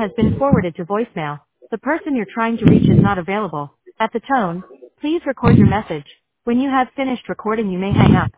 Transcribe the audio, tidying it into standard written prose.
has been forwarded to voicemail. The person you're trying to reach is not available. At the tone, please record your message. When you have finished recording, you may hang up.